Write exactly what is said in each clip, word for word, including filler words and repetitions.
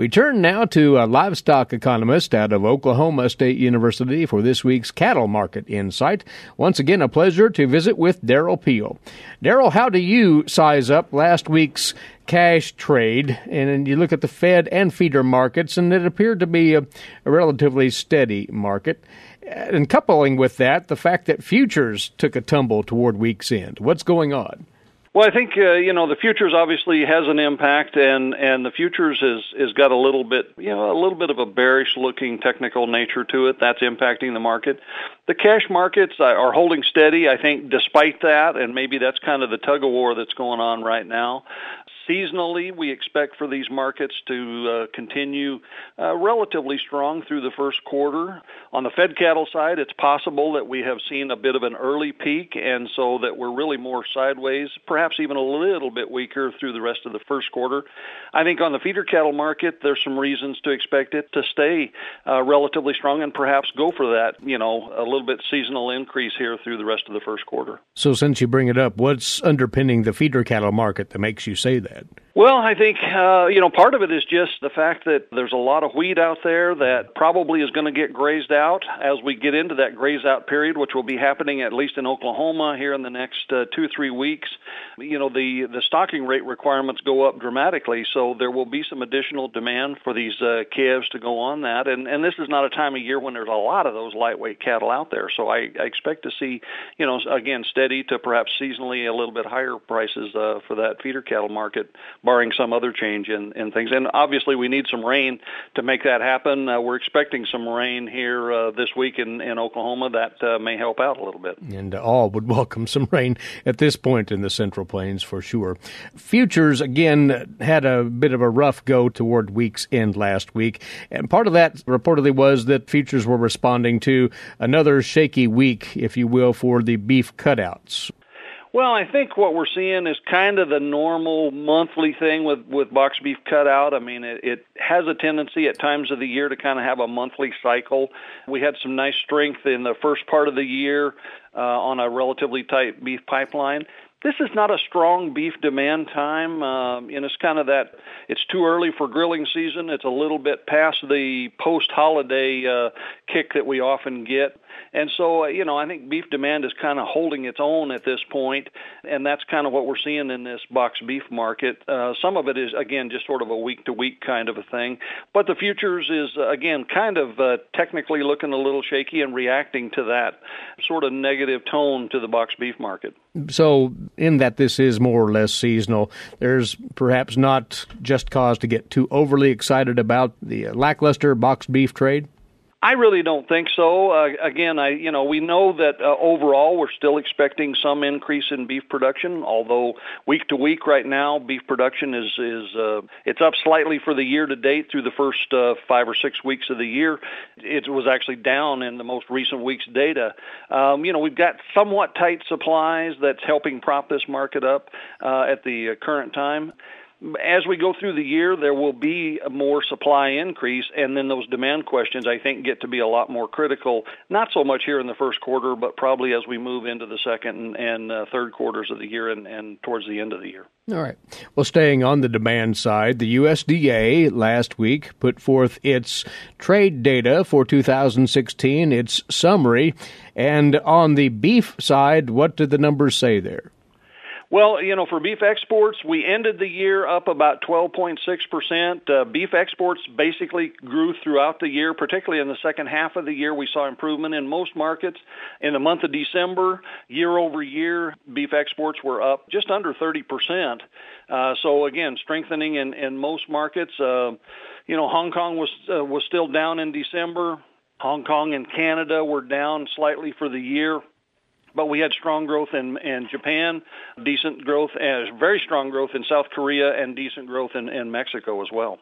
We turn now to a livestock economist out of Oklahoma State University for this week's Cattle Market Insight. Once again, a pleasure to visit with Darrell Peel. Darrell, how do you size up last week's cash trade? And you look at the Fed and feeder markets, and it appeared to be a, a relatively steady market. And coupling with that, the fact that futures took a tumble toward week's end. What's going on? Well, I think, uh, you know, the futures obviously has an impact, and, and the futures has, has got a little bit, you know, a little bit of a bearish-looking technical nature to it. That's impacting the market. The cash markets are holding steady, I think, despite that, and maybe that's kind of the tug-of-war that's going on right now. Seasonally, we expect for these markets to uh, continue uh, relatively strong through the first quarter. On the fed cattle side, it's possible that we have seen a bit of an early peak, and so that we're really more sideways, perhaps even a little bit weaker through the rest of the first quarter. I think on the feeder cattle market, there's some reasons to expect it to stay uh, relatively strong and perhaps go for that, you know, a little bit seasonal increase here through the rest of the first quarter. So since you bring it up, what's underpinning the feeder cattle market that makes you say that? Well, I think, uh, you know, part of it is just the fact that there's a lot of wheat out there that probably is going to get grazed out as we get into that graze out period, which will be happening at least in Oklahoma here in the next uh, two, three weeks. You know, the, the stocking rate requirements go up dramatically, so there will be some additional demand for these uh, calves to go on that. And, and this is not a time of year when there's a lot of those lightweight cattle out there. So I, I expect to see, you know, again, steady to perhaps seasonally a little bit higher prices uh, for that feeder cattle market, barring some other change in, in things. And obviously we need some rain to make that happen. Uh, we're expecting some rain here uh, this week in, in Oklahoma. That uh, may help out a little bit. And all would welcome some rain at this point in the Central Plains for sure. Futures, again, had a bit of a rough go toward week's end last week. And part of that reportedly was that futures were responding to another shaky week, if you will, for the beef cutouts. Well, I think what we're seeing is kind of the normal monthly thing with, with box beef cutout. I mean, it, it has a tendency at times of the year to kind of have a monthly cycle. We had some nice strength in the first part of the year uh, on a relatively tight beef pipeline. This is not a strong beef demand time, um, and it's kind of that, it's too early for grilling season. It's a little bit past the post-holiday uh, kick that we often get. And so, uh, you know, I think beef demand is kind of holding its own at this point, and that's kind of what we're seeing in this box beef market. Uh, some of it is, again, just sort of a week-to-week kind of a thing. But the futures is, uh, again, kind of uh, technically looking a little shaky and reacting to that sort of negative tone to the box beef market. So in that this is more or less seasonal, there's perhaps not just cause to get too overly excited about the lackluster boxed beef trade? I really don't think so. Uh, again, I you know we know that uh, overall we're still expecting some increase in beef production. Although week to week right now, beef production is is uh, it's up slightly for the year to date through the first uh, five or six weeks of the year. It was actually down in the most recent week's data. Um, you know we've got somewhat tight supplies that's helping prop this market up uh, at the uh, current time. As we go through the year, there will be a more supply increase, and then those demand questions, I think, get to be a lot more critical, not so much here in the first quarter, but probably as we move into the second and, and uh, third quarters of the year and, and towards the end of the year. All right. Well, staying on the demand side, the U S D A last week put forth its trade data for two thousand sixteen, its summary. And on the beef side, what did the numbers say there? Well, you know, for beef exports, we ended the year up about twelve point six percent. Uh, beef exports basically grew throughout the year, particularly in the second half of the year. We saw improvement in most markets. In the month of December, year over year, beef exports were up just under thirty percent. Uh, so, again, strengthening in, in most markets. Uh, you know, Hong Kong was uh, was still down in December. Hong Kong and Canada were down slightly for the year. But we had strong growth in, in Japan, decent growth, and very strong growth in South Korea, and decent growth in, in Mexico as well.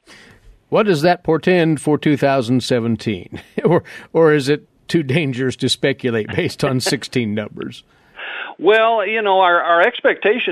What does that portend for two thousand seventeen? or or is it too dangerous to speculate based on sixteen numbers? Well, you know, our, our expectation is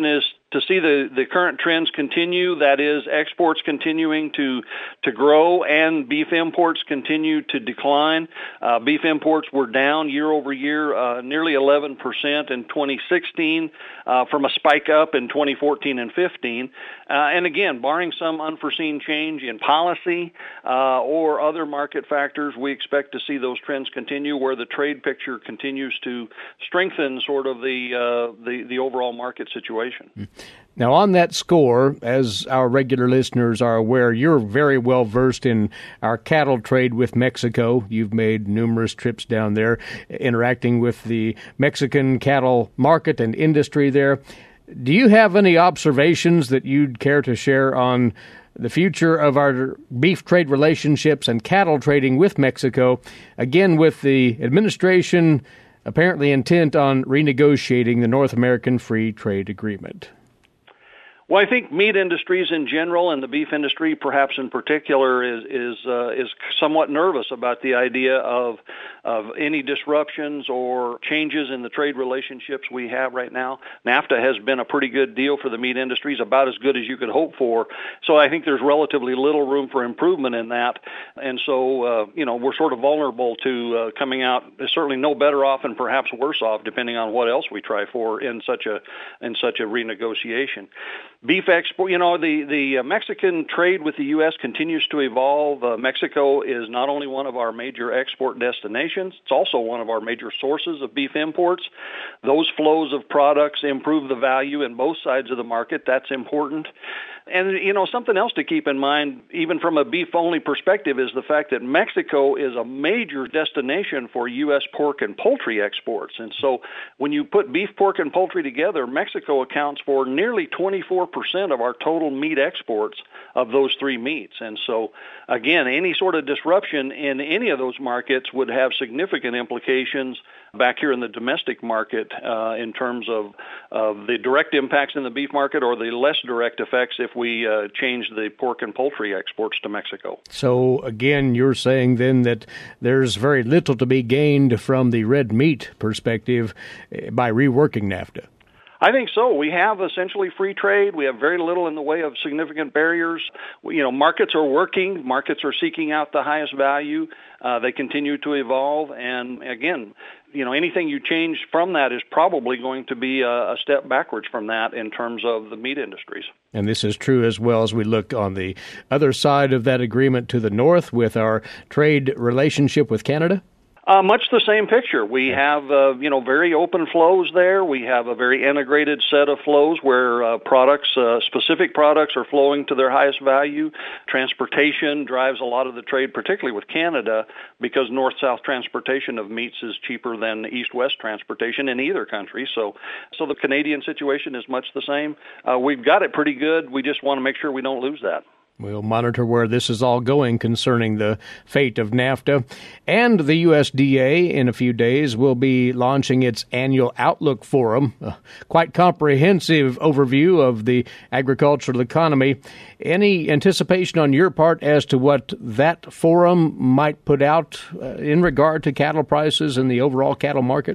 to see the, the current trends continue, that is exports continuing to to grow and beef imports continue to decline. Uh, beef imports were down year over year, uh, nearly eleven percent in twenty sixteen uh, from a spike up in twenty fourteen and fifteen. Uh, and again, barring some unforeseen change in policy uh, or other market factors, we expect to see those trends continue where the trade picture continues to strengthen sort of the uh, the, the overall market situation. Now, on that score, as our regular listeners are aware, you're very well versed in our cattle trade with Mexico. You've made numerous trips down there, interacting with the Mexican cattle market and industry there. Do you have any observations that you'd care to share on the future of our beef trade relationships and cattle trading with Mexico, again with the administration apparently intent on renegotiating the North American Free Trade Agreement? Well, I think meat industries in general and the beef industry perhaps in particular is is uh, is somewhat nervous about the idea of of any disruptions or changes in the trade relationships we have right now. NAFTA has been a pretty good deal for the meat industries, about as good as you could hope for. So I think there's relatively little room for improvement in that. And so, uh, you know, we're sort of vulnerable to uh, coming out certainly no better off and perhaps worse off, depending on what else we try for in such a in such a renegotiation. Beef export, you know, the, the uh, Mexican trade with the U S continues to evolve. Uh, Mexico is not only one of our major export destinations, it's also one of our major sources of beef imports. Those flows of products improve the value in both sides of the market. That's important. And, you know, something else to keep in mind, even from a beef-only perspective, is the fact that Mexico is a major destination for U S pork and poultry exports. And so when you put beef, pork, and poultry together, Mexico accounts for nearly twenty-four percent of our total meat exports of those three meats. And so, again, any sort of disruption in any of those markets would have significant implications back here in the domestic market uh, in terms of, of the direct impacts in the beef market or the less direct effects if we uh, change the pork and poultry exports to Mexico. So, again, you're saying then that there's very little to be gained from the red meat perspective by reworking NAFTA. I think so. We have essentially free trade. We have very little in the way of significant barriers. You know, markets are working. Markets are seeking out the highest value. Uh, they continue to evolve. And again, you know, anything you change from that is probably going to be a, a step backwards from that in terms of the meat industries. And this is true as well as we look on the other side of that agreement to the north with our trade relationship with Canada. Uh, much the same picture. We have, uh, you know, very open flows there. We have a very integrated set of flows where uh, products, uh, specific products are flowing to their highest value. Transportation drives a lot of the trade, particularly with Canada, because north-south transportation of meats is cheaper than east-west transportation in either country. So, so the Canadian situation is much the same. Uh, we've got it pretty good. We just want to make sure we don't lose that. We'll monitor where this is all going concerning the fate of NAFTA. And the U S D A, in a few days, will be launching its annual Outlook Forum, a quite comprehensive overview of the agricultural economy. Any anticipation on your part as to what that forum might put out uh, in regard to cattle prices and the overall cattle market?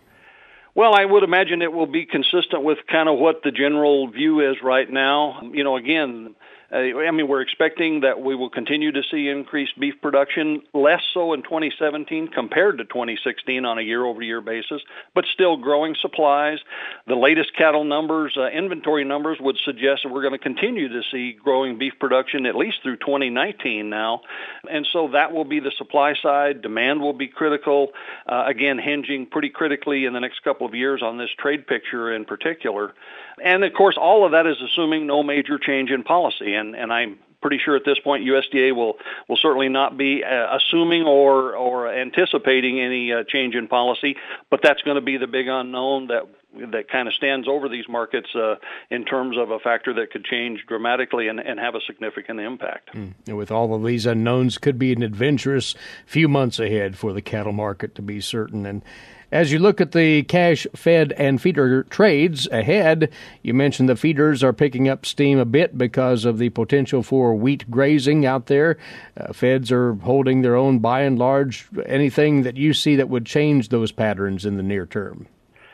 Well, I would imagine it will be consistent with kind of what the general view is right now. You know, again, I mean, we're expecting that we will continue to see increased beef production, less so in twenty seventeen compared to twenty sixteen on a year-over-year basis, but still growing supplies. The latest cattle numbers, uh, inventory numbers, would suggest that we're going to continue to see growing beef production at least through twenty nineteen now. And so that will be the supply side. Demand will be critical, uh, again, hinging pretty critically in the next couple of years on this trade picture in particular. And, of course, all of that is assuming no major change in policy. And, and I'm pretty sure at this point U S D A will, will certainly not be uh, assuming or, or anticipating any uh, change in policy. But that's going to be the big unknown that that kind of stands over these markets uh, in terms of a factor that could change dramatically and, and have a significant impact. Mm. And with all of these unknowns, could be an adventurous few months ahead for the cattle market, to be certain. And as you look at the cash fed and feeder trades ahead, you mentioned the feeders are picking up steam a bit because of the potential for wheat grazing out there. Uh, feds are holding their own by and large. Anything that you see that would change those patterns in the near term?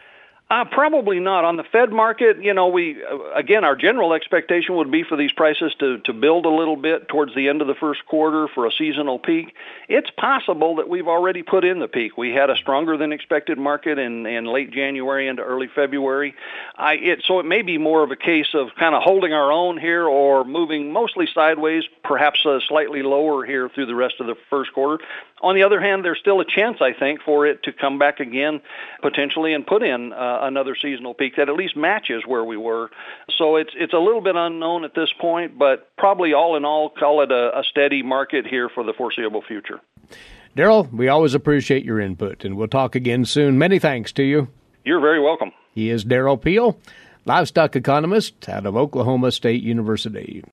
Uh, probably not. On the Fed market, you know, we, again, our general expectation would be for these prices to, to build a little bit towards the end of the first quarter for a seasonal peak. It's possible that we've already put in the peak. We had a stronger than expected market in, in late January into early February. I, it, so it may be more of a case of kind of holding our own here or moving mostly sideways, perhaps uh, slightly lower here through the rest of the first quarter. On the other hand, there's still a chance, I think, for it to come back again, potentially, and put in uh, another seasonal peak that at least matches where we were. So it's it's a little bit unknown at this point, but probably all in all, call it a, a steady market here for the foreseeable future. Darrell, we always appreciate your input, and we'll talk again soon. Many thanks to you. You're very welcome. He is Darrell Peel, livestock economist out of Oklahoma State University.